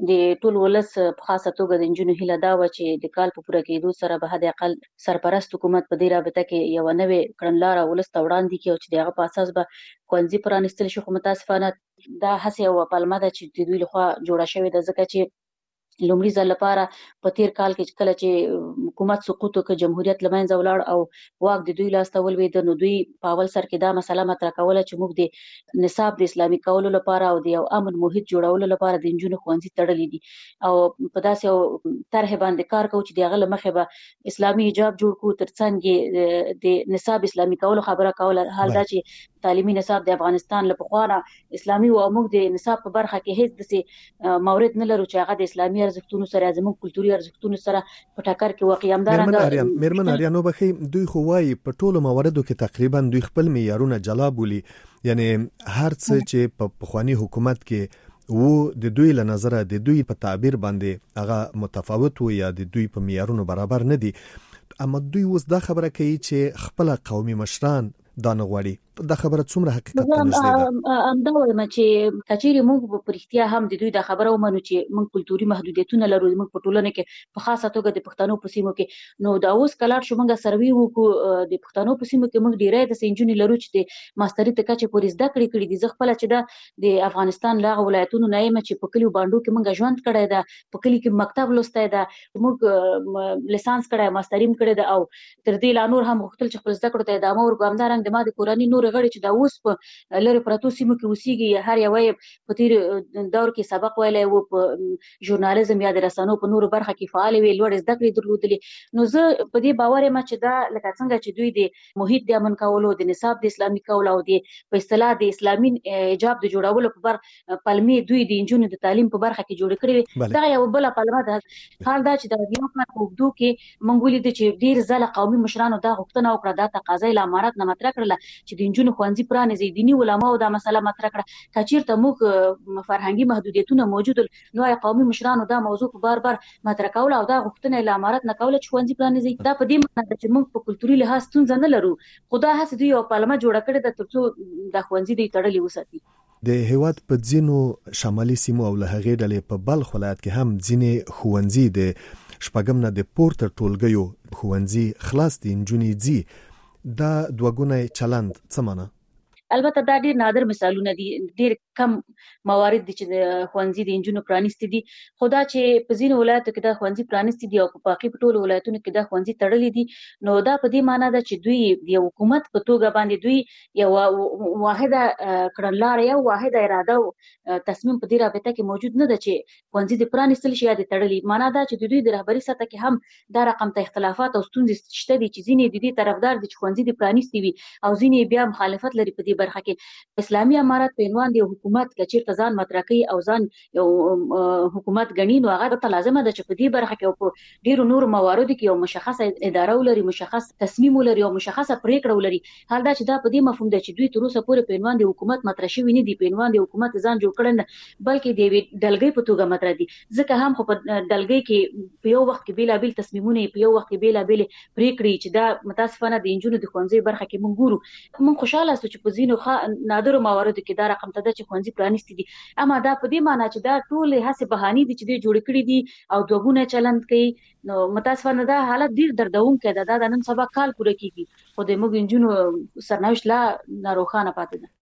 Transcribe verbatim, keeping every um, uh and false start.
د ټول ولس په خاصه توګه د نجونو هیله دا وه چې د کال په پوره کېدو سره به حد اقل سرپرست حکومت په دې رابطه کې یوه نوې کړنلاره ولس ته وړاندې کړي او چې د هغه په اساس به ښوونځي پرانیستل شي. خو متاسفانه دا هسې یوه پلمه ده چې د دوی لخوا جوړه شوې ده، ځکه چې لومړي ځل لپاره په تیر کال کې کله چې حکومت سقوط وکړ، جمهوریت له منځه ولاړ او واک د دوی لاس ته ولوېده، نو دوی په اول سر کې دا مسله مطرح کوله چې موږ د نصاب د اسلامي کولو لپاره او د یو امن محیط جوړولو لپاره د نجونو ښوونځي تړلي دي او په داسې یو طرح باندې کار کوو چې د هغه له مخې به اسلامي حجاب جوړ کړو، ترڅنګ یې د نصاب اسلامي کولو خبره کوله. حال دا چې تعلیمي نصاب د افغانستان له پخوا نه اسلامي و او موږ د نصاب په برخه کې هیڅ داسې مورد نه لرو چې هغه د اسلامي ارزښتونو سره زموږ کلتوري ارزښتونو سره په ټکر کې واقع همدارنګه میرمن آریان وبخي دوی خو وايي په ټولو مواردو کې تقریبا دوی خپل معیارونه جلا بولي، یعنی هر څه چې په پخوانی حکومت کې وو د دوی له نظره د دوی په تعبیر باندې هغه متفاوت وو یا د دوی په معیارونو برابر نه دي. اما دوی اوس دا خبره کوي چې خپل قومي مشران دا نه غواړي. دا خبره څومره حقیقت ته نږدې ده؟ همدا وایم چې کچېرې موږ په رښتیا هم د دوی دا خبره ومنو چې موږ کلتوري محدودیتونه لرو موږ په ټولنه کې په خاصه توګه د پښتنو په سیمو کې، نو دا اوس کلاړ شو موږ سروي وکړو د پښتنو په سیمو کې موږ ډېری داسې نجونې لرو چې د ماستري تر کچې پورې زده کړې کړي دي. زه خپله چې دا د افغانستان له هغه ولایتونو نه یم چې په کلیو بانډو کې موږ ژوند کړی ده، په کلي کې مکتب لوستی ده، موږ لیسانس کړی ماستري هم کړې ده او تر دې لا نور هم غوښتل چې خپل زده کړو ته ادامه ورکړو. همدارنګه د ما د کورنۍ نور غړي چې دا اوس په لرې پرتو سیمو کې اوسېږي، هر یوه یې په تیر دور کې سبق ویلی و، په ژورنالیزم یا د رسنیو په نورو برخه کې فعالې وې، لوړې زده کړې درلودلې. نو زه په دې باور یم چې دا لکه څنګه چې دوی د محیط د امن کولو، د نصاب د اسلامي کولو او د په اصطلاح د اسلامي حجاب د جوړولو په بر پلمې دوی د نجونو د تعلیم په برخه کې جوړې کړې وې، دغه یوه بله پلمه ده. حال دا چې د یو کال په اوږدو کې موږ ولیدل چې ډېر ځله قومي مشرانو دا غوښتنه وکړه، دا تقاضا یې له امارت نه مطرح کړله چې د نجونو ښوونځي پرانیزي. دیني علماو دا مسله مطرح کړه. که چېرته موږ فرهنګي محدودیتونه موجود نو آیا قومي مشرانو دا موضوع په بار بار مطرح کوله او دا غوښتنه یې له امارت نه کوله چې ښوونځي پرانیزي؟ دا په دې معنی ده چې موږ په کلتوري لحاظ ستونزه نه لرو، خو دا هسې دوی یوه پلمه جوړه کړې ده تر څو دا ښوونځي دوی تړلي وساتي. د هیواد په ځینو شمالي سیمو او له هغې ډلې په بلخ ولایت کې هم ځینې ښوونځي د شپږم نه د پورته ټولګیو ښوونځي خلاص دي، نجونې ځي. دا دوه ګونی چلند څه معنی؟ البته دا ډیر نادر مثالونه دي، ډیر کم موارد دي چې د ښوونځي د نجونو پرانیستي دي، خو دا چې په ځینو ولایتو کې دا ښوونځي پرانیستي دي او په باقي په ټولو ولایتونو کې دا ښوونځي تړلي دي، نو دا په دې معنی ده چې دوی د یو حکومت په توګه باندې دوی یوه واحده کړنلاره یا واحده اراده او تصمیم په دې رابطه کې موجود نه ده چې ښوونځي د پرانیستل شي یا د تړلي. معنی دا چې د دوی د رهبري سطح کې هم دا رقم ته اختلافات او ستونزې شته دي چې ځینې د دې طرفدار دي چې ښوونځي د پرانیستي وي او ځینې بیا مخالفت لري په دې برخه کې. اسلامي امارت په عنوان د حکومت که چېرته ځان مطرح کوي او ځان یو حکومت ګڼي، نو هغه ته لازمه ده چې په دې برخه کې او په ډېرو نورو مواردو کې یو مشخصه اداره ولري، مشخص تصمیم ولري او مشخصه پرېکړه ولري. حال دا چې دا په دې مفهوم ده چې دوی تر اوسه پورې په عنوان د حکومت مطرح شوي نه دي، په عنوان د حکومت ځان جوړ کړی نه، بلکې د یوې ډلګۍ په توګه مطرح دي. ځکه هم خو په ډلګۍ کې په یو وخت کې بېلابېل تصمیمونه په یو وخت کې بېلابېلې پرېکړې چې دا متاسفانه د نجونو د ښوونځیو برخه کې موږ ګورو. موږ خوشحاله یاستو چې په ځینو نادرو مواردو کې دا رقم ته ده چې ښوونځي پرانیستي دي، اما دا په دې معنی چې دا ټولې هسې بهانې دي چې دوی جوړې کړي دي او دوه ګونه چلند کوي. نو متاسفانه دا حالت ډېر دردونکی ده. دا د نن سبا کال پوره کېږي خو د موږ نجونو سرنوشت لا ناروښانه پاتې ده.